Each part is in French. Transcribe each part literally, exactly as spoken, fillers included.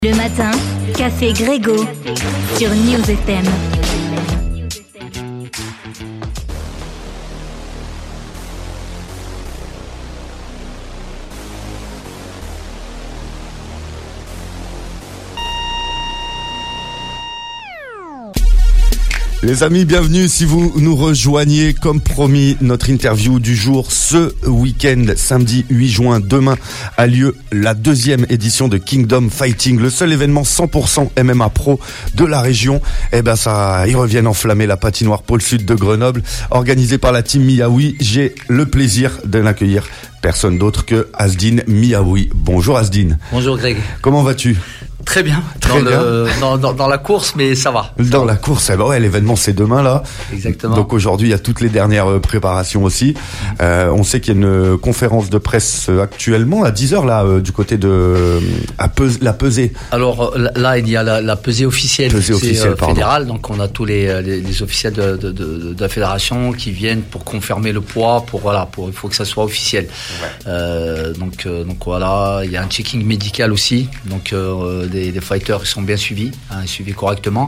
Le matin, Café Grégo sur News F M. Les amis, bienvenue si vous nous rejoignez. Comme promis, notre interview du jour ce week-end, samedi huit juin, demain, a lieu la deuxième édition de Kingdom Fighting, le seul événement cent pour cent M M A Pro de la région. Eh ben ça, ils reviennent enflammer la patinoire Pôle Sud de Grenoble, organisée par la team Miaoui. J'ai le plaisir de l'accueillir. Personne d'autre que Asdine Miaoui. Bonjour Asdine. Bonjour Greg. Comment vas-tu ? Très bien, Très dans, bien. Le, dans, dans, dans la course, mais ça va. Ça Dans va. la course, eh ben ouais, l'événement c'est demain là. Exactement. Donc aujourd'hui, il y a toutes les dernières préparations aussi. Euh, on sait qu'il y a une conférence de presse actuellement à dix heures là, euh, du côté de à Pes- la pesée. Alors là, il y a la, la pesée officielle, Pesée c'est officielle, euh, pardon. fédérale. Donc on a tous les, les, les officiels de, de, de, de la fédération qui viennent pour confirmer le poids. Pour voilà, pour il faut que ça soit officiel. Ouais. Euh, donc euh, donc voilà, il y a un checking médical aussi. Donc euh, des, des fighters sont bien suivis, hein, suivis correctement,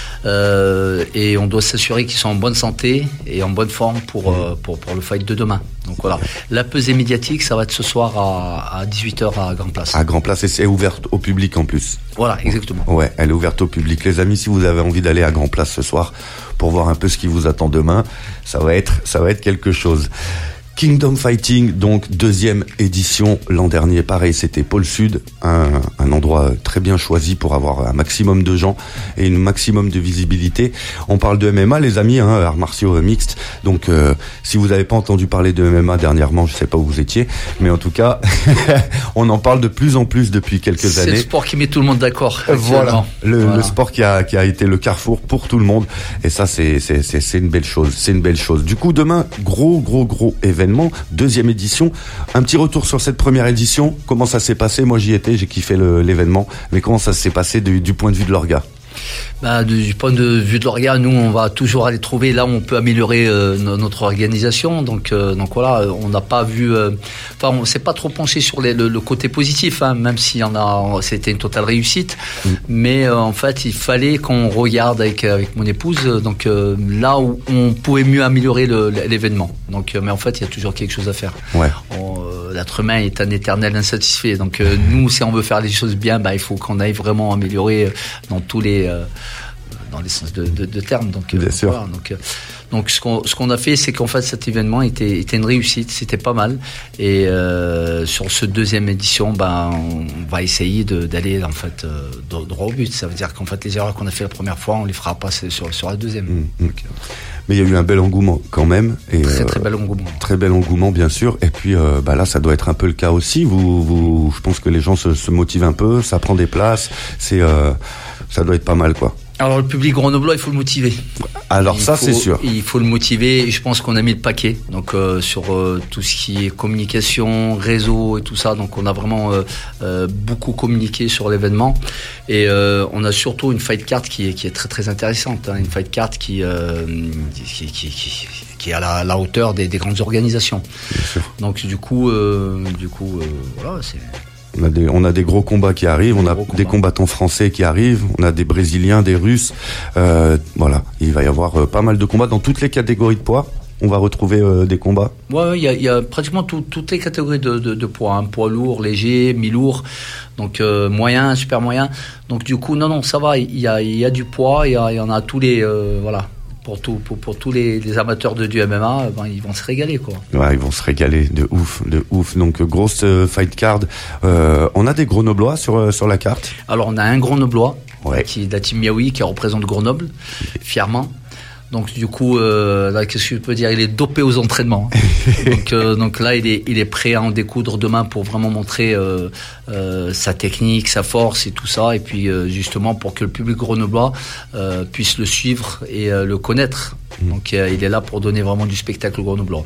euh, et on doit s'assurer qu'ils sont en bonne santé et en bonne forme pour, euh, pour, pour le fight de demain. Donc voilà, la pesée médiatique, ça va être ce soir à, à dix-huit heures à Grand Place. À Grand Place, et c'est ouverte au public en plus. Voilà, exactement. Ouais, elle est ouverte au public. Les amis, si vous avez envie d'aller à Grand Place ce soir pour voir un peu ce qui vous attend demain, ça va être, ça va être quelque chose. Kingdom Fighting, donc deuxième édition. L'an dernier, pareil, c'était Pôle Sud, un, un endroit très bien choisi pour avoir un maximum de gens et un maximum de visibilité. On parle de M M A, les amis, hein, arts martiaux mixtes. Donc, euh, si vous n'avez pas entendu parler de M M A dernièrement, je sais pas où vous étiez, mais en tout cas, on en parle de plus en plus depuis quelques C'est années. le sport qui met tout le monde d'accord. Voilà, le, Voilà. le sport qui a qui a été le carrefour pour tout le monde, et ça c'est c'est c'est c'est une belle chose, c'est une belle chose. Du coup demain, gros gros gros événement, deuxième édition. Un petit retour sur cette première édition. Comment ça s'est passé ? Moi j'y étais, j'ai kiffé le, l'événement, mais comment ça s'est passé du, du point de vue de l'orga ? Bah, du point de vue de l'orga, nous, on va toujours aller trouver là où on peut améliorer euh, no- notre organisation. Donc, euh, donc voilà, on n'a pas vu. euh, Enfin, on s'est pas trop penché sur les- le, le côté positif, hein, même s'il y en a, c'était une totale réussite. Mm. Mais euh, en fait, il fallait qu'on regarde avec avec mon épouse. euh, Donc euh, là où on pouvait mieux améliorer le, l'événement. Donc, euh, mais en fait, il y a toujours quelque chose à faire. Ouais. On, euh, l'être humain est un éternel insatisfait. Donc euh, nous, si on veut faire les choses bien, bah, il faut qu'on aille vraiment améliorer euh, dans tous les euh, dans les sens de, de, de termes. Donc, euh, Bien sûr. voilà, donc, euh, donc ce qu'on ce qu'on a fait, c'est qu'en fait cet événement était était une réussite, c'était pas mal. Et euh, sur ce deuxième édition, ben on va essayer de, d'aller en fait euh, droit au but. Ça veut dire qu'en fait les erreurs qu'on a fait la première fois, on les fera pas sur sur la deuxième. Mm, mm. Donc, euh, Mais il y a eu un bel engouement quand même, et très euh, très bel engouement. très bel engouement bien sûr. Et puis euh, bah là ça doit être un peu le cas aussi. Vous vous, je pense que les gens se, se motivent un peu, ça prend des places, c'est euh, ça doit être pas mal quoi. Alors le public grenoblois, il faut le motiver. Alors Il ça faut- c'est sûr. Il faut le motiver, et je pense qu'on a mis le paquet. Donc euh, sur euh, tout ce qui est communication, réseau et tout ça. Donc on a vraiment euh, euh, beaucoup communiqué sur l'événement, et euh, on a surtout une fight card qui est qui est très très intéressante. Hein, une fight card qui euh, qui, qui, qui, qui est à la, la hauteur des, des grandes organisations. Bien sûr. Donc du coup euh, du coup euh, voilà, c'est On a des, on a des gros combats qui arrivent, on a Gros des combats. combattants français qui arrivent, on a des Brésiliens, des Russes. Euh, voilà, il va y avoir euh, pas mal de combats dans toutes les catégories de poids. On va retrouver euh, des combats. Ouais, il y a, il y a pratiquement tout- toutes les catégories de, de, de poids, hein. Poids lourd, léger, mi-lourd, donc euh, moyen, super moyen. Donc du coup, non, non, ça va. Il y a, il y a du poids, il y, a, il y en a tous les, euh, voilà, pour tout, pour, pour tous les, les amateurs de du M M A, ben, ils vont se régaler, quoi. Ouais, ils vont se régaler de ouf, de ouf. Donc euh, grosse euh, fight card. Euh, on a des Grenoblois sur euh, sur la carte. Alors on a un Grenoblois, Ouais. qui est de la team Miaoui, qui représente Grenoble, fièrement. Donc du coup, euh, là, qu'est-ce que je peux dire ? Il est dopé aux entraînements. donc, euh, donc là, il est, il est prêt à en découdre demain pour vraiment montrer euh, euh, sa technique, sa force et tout ça. Et puis euh, justement pour que le public grenoblois euh, puisse le suivre et euh, le connaître. Donc euh, il est là pour donner vraiment du spectacle grenoblois.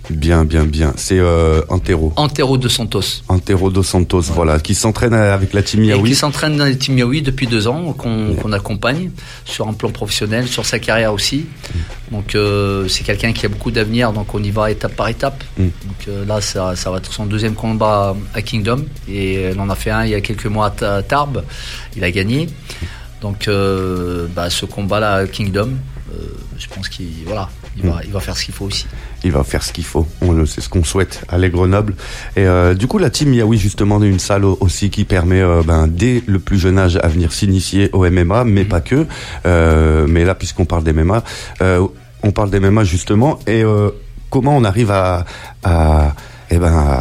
Bien, bien, bien. C'est euh, Antero. Antero dos Santos. Antero dos Santos, ouais. Voilà, qui s'entraîne avec la Team Yaoui. Qui s'entraîne dans les Team Yaoui depuis deux ans, qu'on, ouais. qu'on accompagne sur un plan professionnel, sur sa carrière aussi. Mm. Donc euh, c'est quelqu'un qui a beaucoup d'avenir, donc on y va étape par étape. Mm. Donc euh, là, ça, ça va être son deuxième combat à Kingdom, et on en a fait un il y a quelques mois à Tarbes. Il a gagné. Donc euh, bah, ce combat-là à Kingdom, euh, je pense qu'il voilà, il va, mm. il va faire ce qu'il faut aussi. Il va faire ce qu'il faut, on, c'est ce qu'on souhaite à les Grenoble. Et euh, du coup, la Team Yaoui, justement, une salle aussi qui permet, euh, ben, dès le plus jeune âge, à venir s'initier au M M A, mais mmh. pas que. Euh, mais là, puisqu'on parle d'M M A, euh, on parle d'M M A justement. Et euh, comment on arrive à, à, eh ben, à,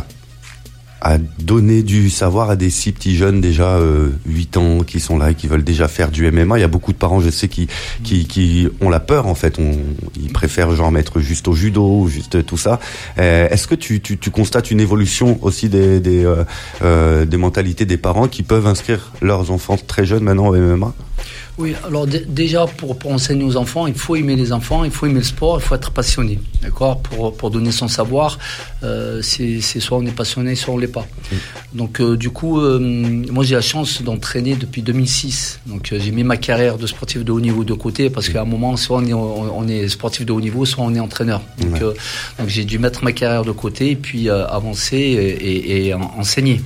à donner du savoir à des si petits jeunes déjà euh, huit ans qui sont là et qui veulent déjà faire du M M A. Il y a beaucoup de parents, je sais, qui qui, qui ont la peur en fait. On, ils préfèrent genre mettre juste au judo ou juste tout ça. Euh, est-ce que tu, tu tu constates une évolution aussi des des euh, euh, des mentalités des parents qui peuvent inscrire leurs enfants très jeunes maintenant au M M A? Oui, alors d- déjà pour, pour enseigner aux enfants, il faut aimer les enfants, il faut aimer le sport, il faut être passionné, d'accord. Pour pour donner son savoir, euh, c'est c'est soit on est passionné, soit on l'est pas. Mmh. Donc euh, du coup, euh, moi j'ai la chance d'entraîner depuis deux mille six. Donc euh, j'ai mis ma carrière de sportif de haut niveau de côté parce qu'à un moment, soit on est on, on est sportif de haut niveau, soit on est entraîneur. Donc ouais. euh, donc j'ai dû mettre ma carrière de côté et puis euh, avancer et, et, et enseigner.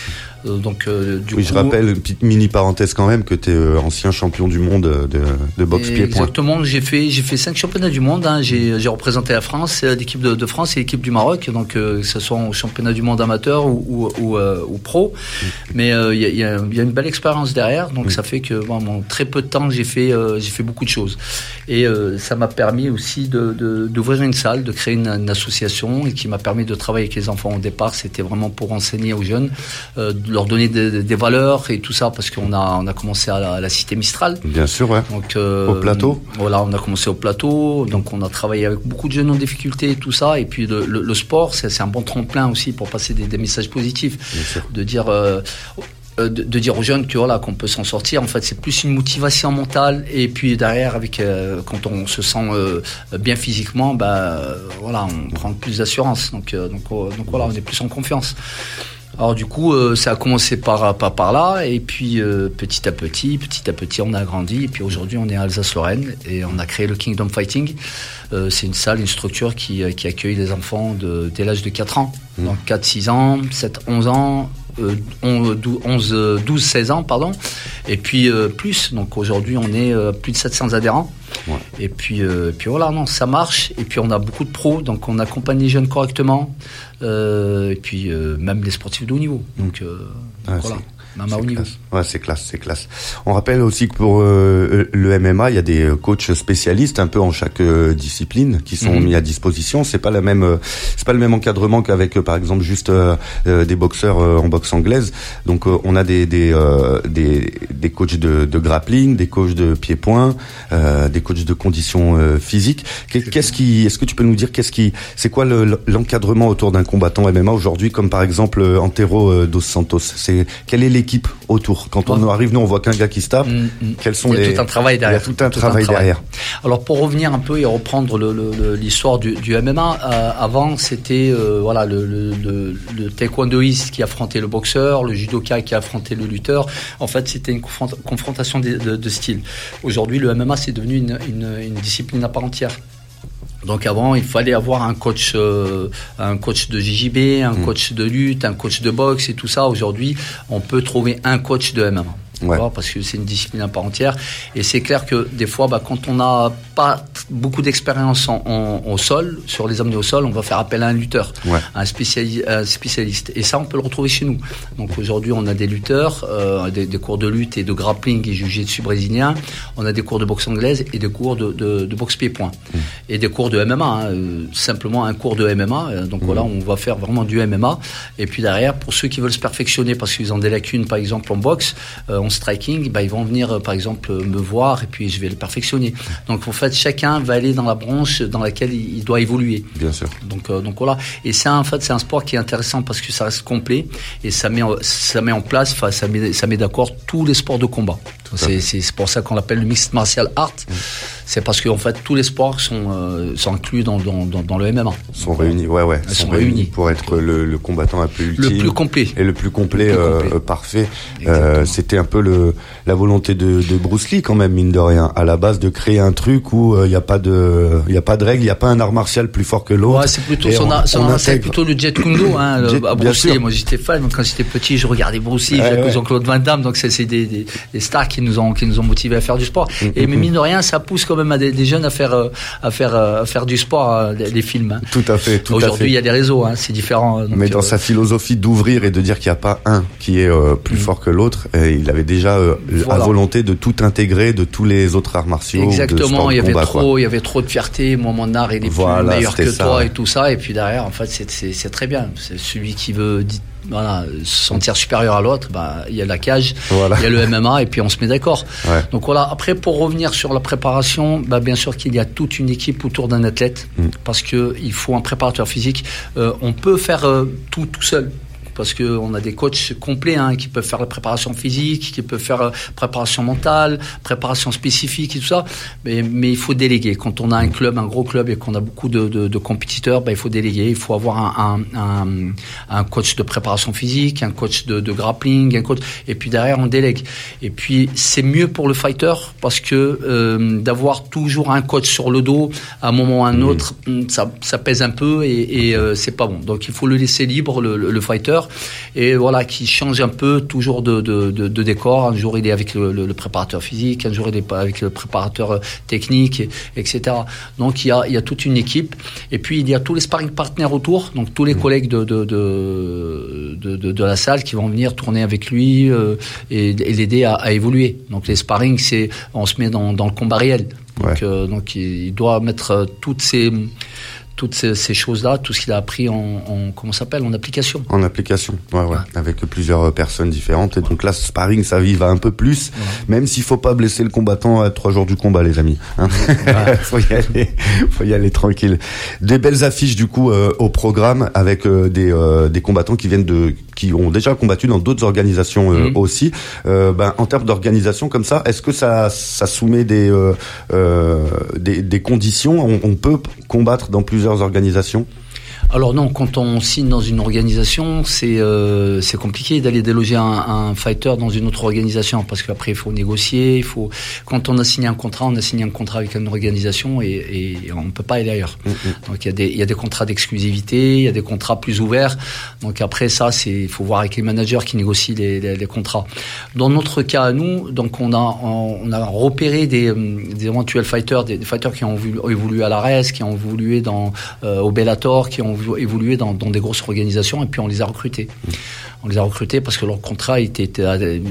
Donc, euh, du oui, coup, je rappelle, une petite mini parenthèse quand même, que tu es euh, ancien champion du monde de, de boxe pied-point. Exactement, j'ai fait, j'ai fait cinq championnats du monde. Hein. J'ai, j'ai représenté la France, l'équipe de, de France et l'équipe du Maroc, donc euh, que ce soit au championnat du monde amateur ou, ou, ou, euh, ou pro. Mmh. Mais il euh, y, y, y a une belle expérience derrière, donc mmh. ça fait que bon, en très peu de temps, j'ai fait, euh, j'ai fait beaucoup de choses. Et euh, ça m'a permis aussi de, de, d'ouvrir une salle, de créer une, une association et qui m'a permis de travailler avec les enfants au départ. C'était vraiment pour enseigner aux jeunes, euh, leur donner des, des valeurs et tout ça, parce qu'on a on a commencé à la, à la cité Mistral. Bien sûr, ouais. Donc euh, au plateau. Voilà, on a commencé au plateau. Donc on a travaillé avec beaucoup de jeunes en difficulté et tout ça. Et puis le, le, le sport, c'est, c'est un bon tremplin aussi pour passer des, des messages positifs. Bien sûr. De dire. Euh, De, de dire aux jeunes que voilà qu'on peut s'en sortir. En fait, c'est plus une motivation mentale, et puis derrière, avec euh, quand on se sent euh, bien physiquement, bah euh, voilà, on prend plus d'assurance. Donc euh, donc euh, donc voilà, on est plus en confiance. Alors du coup, euh, ça a commencé par par par là, et puis euh, petit à petit, petit à petit, on a grandi, et puis aujourd'hui, on est à Alsace-Lorraine et on a créé le Kingdom Fighting. Euh, c'est une salle, une structure qui qui accueille des enfants de dès l'âge de quatre ans, mmh. donc quatre six ans, sept onze ans. Euh, onze, douze, seize ans, pardon, et puis euh, plus. Donc aujourd'hui, on est euh, plus de sept cents adhérents. Ouais. Et puis, euh, puis voilà, non, ça marche. Et puis on a beaucoup de pros, donc on accompagne les jeunes correctement. Euh, et puis euh, même les sportifs de haut niveau. Donc, euh, ah, donc voilà. Même à haut niveau. Ouais, c'est classe, c'est classe. On rappelle aussi que pour euh, le M M A, il y a des coachs spécialistes un peu en chaque euh, discipline qui sont mm-hmm. mis à disposition. C'est pas la même, euh, c'est pas le même encadrement qu'avec euh, par exemple juste euh, euh, des boxeurs euh, en boxe anglaise. Donc euh, on a des des, euh, des des coachs de, de grappling, des coachs de pied-point, euh, des coachs de conditions euh, physiques. Qu'est-ce qui, est-ce que tu peux nous dire qu'est-ce qui, c'est quoi le, l'encadrement autour d'un combattant M M A aujourd'hui, comme par exemple Antero dos Santos? C'est quelle est l'équipe autour? Quand on ouais. arrive, nous on voit qu'un gars qui se tape. Mmh, mmh. Quels sont il y a les... tout un travail derrière. Il y a tout un, tout travail, un travail derrière. Alors pour revenir un peu et reprendre le, le, le, l'histoire du, du M M A, euh, avant c'était euh, voilà le, le, le, le taekwondoïste qui affrontait le boxeur, le judoka qui affrontait le lutteur. En fait, c'était une confront- confrontation de, de, de style. Aujourd'hui, le M M A c'est devenu une, une, une discipline à part entière. Donc avant, il fallait avoir un coach, euh, un coach de J J B, un mmh. coach de lutte, un coach de boxe et tout ça. Aujourd'hui, on peut trouver un coach de M M A. Ouais. Parce que c'est une discipline à part entière. Et c'est clair que des fois, bah, quand on n'a pas beaucoup d'expérience en, en, au sol, sur les amener au sol, on va faire appel à un lutteur, ouais. un, spéciali- un spécialiste. Et ça, on peut le retrouver chez nous. Donc aujourd'hui, on a des lutteurs, euh, des, des cours de lutte et de grappling et jiu-jitsu brésilien. On a des cours de boxe anglaise et des cours de, de, de boxe pied-point. Mmh. Et des cours de M M A, hein, euh, simplement un cours de M M A. Donc mmh. voilà, on va faire vraiment du M M A. Et puis derrière, pour ceux qui veulent se perfectionner parce qu'ils ont des lacunes, par exemple en boxe, euh, on striking, bah, ils vont venir par exemple me voir et puis je vais le perfectionner. Donc en fait chacun va aller dans la branche dans laquelle il doit évoluer. Bien sûr. Donc euh, donc voilà. Et c'est en fait c'est un sport qui est intéressant parce que ça reste complet et ça met en, ça met en place, enfin ça met ça met d'accord tous les sports de combat. C'est, c'est c'est pour ça qu'on l'appelle le mixed martial art. Mmh. C'est parce que en fait tous les sports sont euh, sont inclus dans dans dans, dans le M M A. Sont réunis, ouais ouais. Ils sont, sont réunis, réunis pour être le, le combattant un peu ultime. Le plus complet. Et le plus complet, le plus complet. Euh, parfait. Euh, c'était un peu le la volonté de, de Bruce Lee quand même, mine de rien, à la base, de créer un truc où il euh, y a pas de il y a pas de règles, il y a pas un art martial plus fort que l'autre. Ouais, c'est plutôt son, on, son on c'est plutôt le Jet Kundo, hein, Jet, à Bruce Lee. Moi j'étais fan quand j'étais petit, je regardais Bruce Lee, ouais, ouais. Jean-Claude Van Damme, donc c'est, c'est des, des, des stars qui nous ont qui nous ont motivés à faire du sport. Mm-hmm. Et mais mine de rien, ça pousse quand même à des, des jeunes à faire à faire à faire du sport, les, les films. Hein. Tout à fait. Tout Aujourd'hui, il y a des réseaux, hein, c'est différent. Donc, mais dans euh, sa philosophie d'ouvrir et de dire qu'il n'y a pas un qui est euh, plus mm-hmm. fort que l'autre, et il avait déjà euh, voilà. la volonté de tout intégrer, de tous les autres arts martiaux. Exactement. De il y avait combat, trop, quoi. il y avait trop de fierté. Moi, mon art, il est voilà, plus meilleur que ça, toi ouais. et tout ça. Et puis derrière, en fait, c'est c'est, c'est très bien. C'est celui qui veut voilà, se sentir supérieur à l'autre, bah, il y a la cage, voilà. il y a le M M A et puis on se met d'accord. Ouais. Donc voilà, après pour revenir sur la préparation, bah, bien sûr qu'il y a toute une équipe autour d'un athlète mm. parce que il faut un préparateur physique. Euh, on peut faire euh, tout tout seul. Parce que on a des coachs complets hein, qui peuvent faire la préparation physique, qui peuvent faire euh, préparation mentale, préparation spécifique et tout ça. Mais, mais il faut déléguer. Quand on a un club, un gros club et qu'on a beaucoup de, de, de compétiteurs, bah, il faut déléguer. Il faut avoir un, un, un, un coach de préparation physique, un coach de, de grappling, un coach. Et puis derrière on délègue. Et puis c'est mieux pour le fighter parce que euh, d'avoir toujours un coach sur le dos à un moment ou à un autre, mmh. ça, ça pèse un peu et, et euh, c'est pas bon. Donc il faut le laisser libre le, le, le fighter. Et voilà, qui change un peu toujours de, de, de, de décor. Un jour il est avec le, le, le préparateur physique, un jour il est avec le préparateur technique, et, etc. Donc il y a, il y a toute une équipe. Et puis il y a tous les sparring partners autour, donc tous les collègues de, de, de, de, de, de la salle qui vont venir tourner avec lui euh, et, et l'aider à, à évoluer. Donc les sparring, c'est on se met dans, dans le combat réel. Donc, ouais. euh, donc il, il doit mettre toutes ces toutes ces, ces choses-là, tout ce qu'il a appris en, en comment ça s'appelle, en application. En application, ouais, ouais, ouais. Avec plusieurs personnes différentes. Et ouais. donc là, sparring, ça y va un peu plus, ouais. même s'il faut pas blesser le combattant à trois jours du combat, les amis. Hein ouais. faut y aller, faut y aller tranquille. Des belles affiches du coup euh, au programme avec euh, des euh, des combattants qui viennent de, qui ont déjà combattu dans d'autres organisations euh, mmh. aussi. Euh, ben en termes d'organisation comme ça, est-ce que ça ça soumet des euh, euh, des, des conditions? On, on peut combattre dans plusieurs organisations? Alors non, quand on signe dans une organisation, c'est euh, c'est compliqué d'aller déloger un, un fighter dans une autre organisation parce qu'après il faut négocier, il faut. Quand on a signé un contrat, on a signé un contrat avec une organisation et, et on ne peut pas aller ailleurs. Mm-hmm. Donc il y a des il y a des contrats d'exclusivité, il y a des contrats plus ouverts. Donc après ça, c'est il faut voir avec les managers qui négocient les, les, les contrats. Dans notre cas à nous, donc on a on a repéré des, des éventuels fighters, des, des fighters qui ont évolué à l'Ares, qui ont évolué dans euh, au Bellator, qui ont évolué dans, dans des grosses organisations et puis on les a recrutés. Mmh. On les a recrutés parce que leur contrat était, était,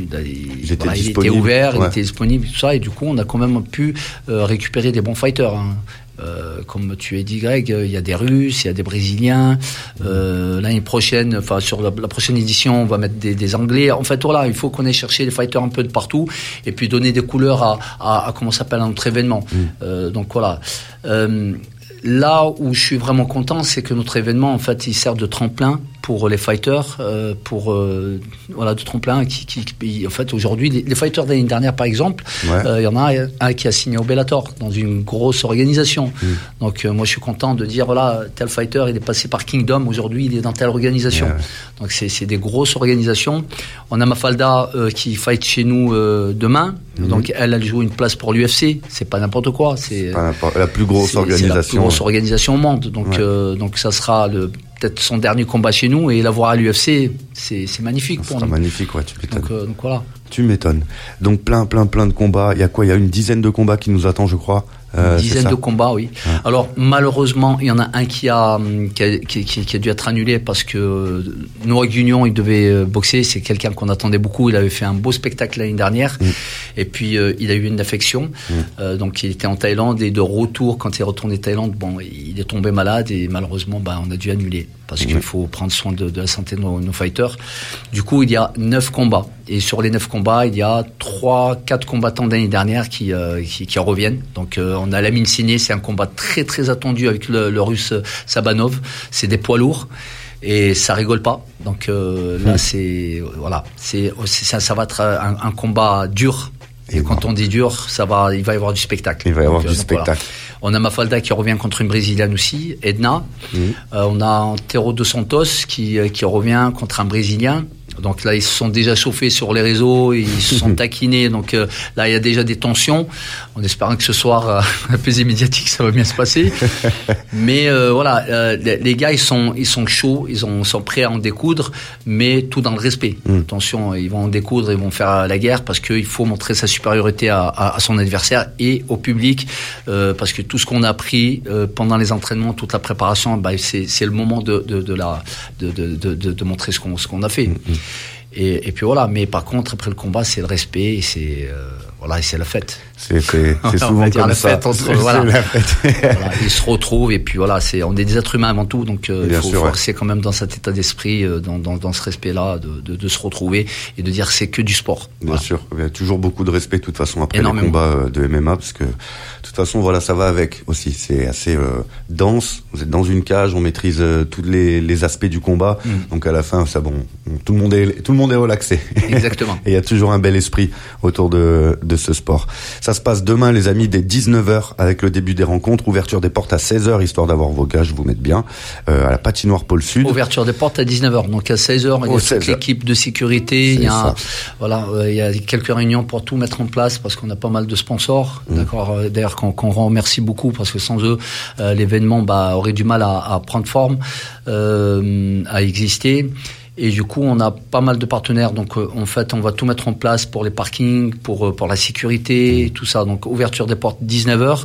il était, voilà, il était ouvert, ouais. il était disponible, tout ça, et du coup on a quand même pu euh, récupérer des bons fighters. Hein. Euh, comme tu as dit, Greg, il y a des Russes, il y a des Brésiliens. Euh, l'année prochaine, enfin sur la, la prochaine édition, on va mettre des, des Anglais. En fait, voilà, il faut qu'on ait cherché les fighters un peu de partout et puis donner des couleurs à, à, à comment s'appelle à notre événement. Mmh. Euh, donc voilà. Euh, Là où je suis vraiment content, c'est que notre événement, en fait, il sert de tremplin pour les fighters, euh, pour euh, voilà, de tremplin qui, qui, qui en fait, aujourd'hui, les, les fighters de l'année dernière, par exemple, il ouais. euh, y en a un qui a signé au Bellator dans une grosse organisation. Mmh. Donc, euh, moi, je suis content de dire voilà, tel fighter, il est passé par Kingdom, aujourd'hui, il est dans telle organisation. Ouais. Donc, c'est, c'est des grosses organisations. On a Mafalda euh, qui fight chez nous euh, demain. Mmh. Donc, elle, elle joue une place pour l'U F C. C'est pas n'importe quoi. C'est, c'est pas n'importe, la plus grosse c'est, organisation. C'est la plus grosse organisation au monde. Donc, ouais. euh, donc ça sera le peut-être son dernier combat chez nous et l'avoir à l'U F C, c'est, c'est magnifique pour nous. C'est magnifique, ouais, tu m'étonnes. Donc, euh, donc voilà. Tu m'étonnes. Donc plein, plein, plein de combats. Il y a quoi? Il y a une dizaine de combats qui nous attendent, je crois. Euh, une dizaine de combats, oui. Ouais. Alors malheureusement, il y en a un qui a qui a, qui, qui, qui a dû être annulé parce que Noak Union, il devait boxer. C'est quelqu'un qu'on attendait beaucoup. Il avait fait un beau spectacle l'année dernière, mm. et puis euh, il a eu une affection. Mm. Euh, donc il était en Thaïlande et de retour, quand il est retourné de Thaïlande, bon, il est tombé malade et malheureusement, bah, on a dû annuler parce mm. qu'il faut prendre soin de, de la santé de nos, nos fighters. Du coup, il y a neuf combats et sur les neuf combats, il y a trois, quatre combattants de l'année dernière qui euh, qui, qui reviennent. Donc euh, on a Lamine Signé, c'est un combat très très attendu avec le, le Russe Sabanov. C'est des poids lourds et ça rigole pas. Donc euh, là, mmh. c'est voilà, c'est, c'est ça, ça va être un, un combat dur. Et, et quand on dit dur, ça va, il va y avoir du spectacle. Il va y avoir donc, du donc, spectacle. Voilà. On a Mafalda qui revient contre une Brésilienne aussi, Edna. Mmh. Euh, on a Antero dos Santos qui, qui revient contre un Brésilien. Donc là, ils se sont déjà chauffés sur les réseaux, ils se sont taquinés. Donc euh, là, il y a déjà des tensions. En espérant que ce soir, euh, un peu médiatique, ça va bien se passer. Mais euh, voilà, euh, les, les gars, ils sont, ils sont chauds, ils ont, sont prêts à en découdre, mais tout dans le respect. Mm. Attention, ils vont en découdre, ils vont faire la guerre parce qu'il faut montrer sa supériorité à, à, à son adversaire et au public, euh, parce que tout ce qu'on a appris euh, pendant les entraînements, toute la préparation, bah, c'est, c'est le moment de, de, de, la, de, de, de, de, de montrer ce qu'on, ce qu'on a fait. Mm. Et, et puis voilà, mais par contre, après le combat, c'est le respect et c'est, euh, voilà, et c'est la fête. C'est, c'est, c'est souvent comme la ça. Fête entre, c'est voilà. la fête. Voilà, ils se retrouvent et puis voilà, c'est, on est des êtres humains avant tout, donc euh, il faut, sûr, faut ouais. rester quand même dans cet état d'esprit, euh, dans, dans, dans ce respect-là, de, de, de se retrouver et de dire que c'est que du sport. Bien voilà. sûr, il y a toujours beaucoup de respect de toute façon après les Énormément. combats de M M A, parce que de toute façon, voilà, ça va avec aussi. C'est assez euh, dense. Vous êtes dans une cage, on maîtrise euh, tous les, les aspects du combat, mm. donc à la fin, ça bon, tout le monde est tout le monde est relaxé. Exactement. Et il y a toujours un bel esprit autour de de ce sport. Ça se passe demain, les amis, dès dix-neuf heures avec le début des rencontres, ouverture des portes à seize heures, histoire d'avoir vos gages, vous mettre bien, euh, à la patinoire Pôle Sud. Ouverture des portes à dix-neuf heures, donc à seize heures, il y a toute l'équipe de sécurité, il y a, voilà, euh, il y a quelques réunions pour tout mettre en place parce qu'on a pas mal de sponsors, mmh. d'accord, d'ailleurs qu'on, qu'on remercie beaucoup parce que sans eux, euh, l'événement bah, aurait du mal à, à prendre forme, euh, à exister. Et du coup, on a pas mal de partenaires. Donc, euh, en fait, on va tout mettre en place pour les parkings, pour euh, pour la sécurité, tout ça. Donc, ouverture des portes dix-neuf heures,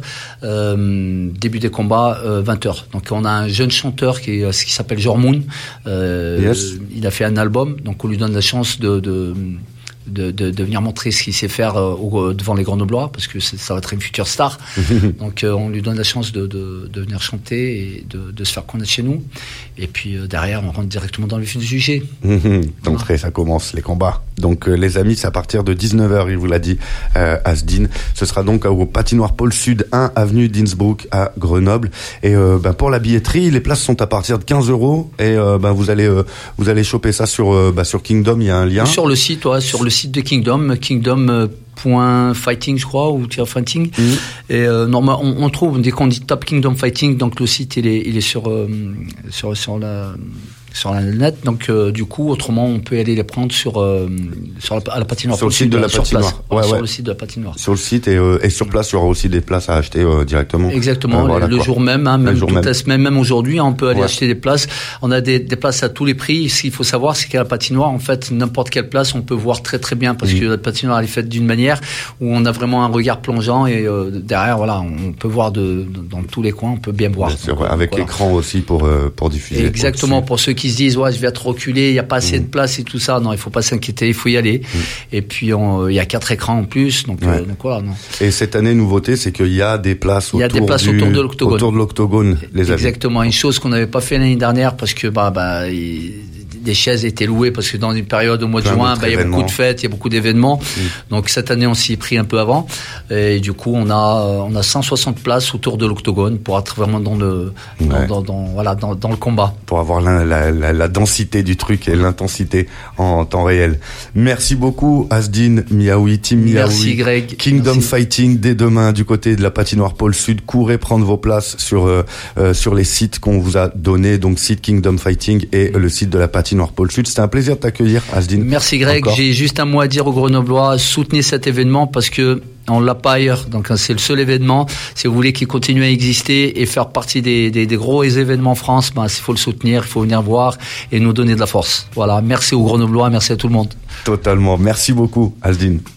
euh, début des combats euh, vingt heures. Donc, on a un jeune chanteur qui est, qui s'appelle Jormoun. Euh, yes. Il a fait un album, donc on lui donne la chance de, de De, de, de venir montrer ce qu'il sait faire euh, au, devant les Grenoblois, parce que ça va être une future star. Donc euh, on lui donne la chance de, de, de venir chanter et de, de se faire connaître chez nous. Et puis euh, derrière, on rentre directement dans le vif du sujet. Donc voilà. Ça commence les combats. Donc euh, les amis, c'est à partir de dix-neuf heures, il vous l'a dit, euh, Asdin. Ce sera donc au patinoire Pôle Sud, un avenue d'Innsbruck à Grenoble. Et euh, ben, pour la billetterie, les places sont à partir de quinze euros. Et euh, ben, vous allez euh, vous allez choper ça sur euh, ben, sur Kingdom. Il y a un lien. Sur le site, ouais, sur le site de Kingdom, Kingdom point fighting, je crois, ou tirer fighting. Mmh. Et euh, normalement, on, on trouve dès qu'on dit Top Kingdom Fighting, donc le site il est il est sur euh, sur sur la sur la net, donc euh, du coup autrement on peut aller les prendre sur euh, sur la, à la patinoire sur le site de la patinoire, ouais, ouais, sur ouais. le site de la patinoire, sur le site et, euh, et sur place il y aura aussi des places à acheter euh, directement exactement euh, voilà, le quoi. jour même hein, même toute même. la semaine, même aujourd'hui on peut aller ouais. acheter des places, on a des, des places à tous les prix. Ce qu'il faut savoir c'est qu'à la patinoire en fait n'importe quelle place on peut voir très très bien parce mmh. que la patinoire elle est faite d'une manière où on a vraiment un regard plongeant et euh, derrière voilà on peut voir de, de dans tous les coins, on peut bien voir bien sûr, donc, avec voilà. l'écran aussi pour euh, pour diffuser exactement pour, pour ceux qui se disent ouais je vais être reculé, il n'y a pas assez mmh. de place et tout ça. Non, il faut pas s'inquiéter, il faut y aller. Mmh. Et puis, il y a quatre écrans en plus. Donc, ouais. euh, donc voilà. Non. Et cette année, nouveauté, c'est qu'il y a des places autour, il y a des places du, autour de l'octogone. Autour de l'octogone, les exactement. Amis. Une chose qu'on n'avait pas fait l'année dernière parce que, bah, bah, il... des chaises étaient louées parce que dans une période au mois de juin, bah, il y a beaucoup de fêtes, il y a beaucoup d'événements. Mmh. Donc cette année, on s'y est pris un peu avant. Et du coup, on a on a cent soixante places autour de l'octogone pour être vraiment dans le ouais. dans, dans, dans voilà dans, dans le combat. Pour avoir la, la, la, la densité du truc et l'intensité en temps réel. Merci beaucoup Asdin Miaoui, Team Miaoui. Merci Greg. Kingdom Merci. Fighting dès demain du côté de la patinoire Pôle Sud. Courez prendre vos places sur euh, euh, sur les sites qu'on vous a donnés, donc site Kingdom Fighting et le site de la patinoire Pôle Sud. C'était un plaisir de t'accueillir, Asdin. Merci Greg. Encore. J'ai juste un mot à dire aux Grenoblois. Soutenez cet événement parce que on l'a pas ailleurs. Donc c'est le seul événement. Si vous voulez qu'il continue à exister et faire partie des, des, des gros événements en France, ben, il faut le soutenir, il faut venir voir et nous donner de la force. Voilà. Merci aux Grenoblois, merci à tout le monde. Totalement. Merci beaucoup, Asdin.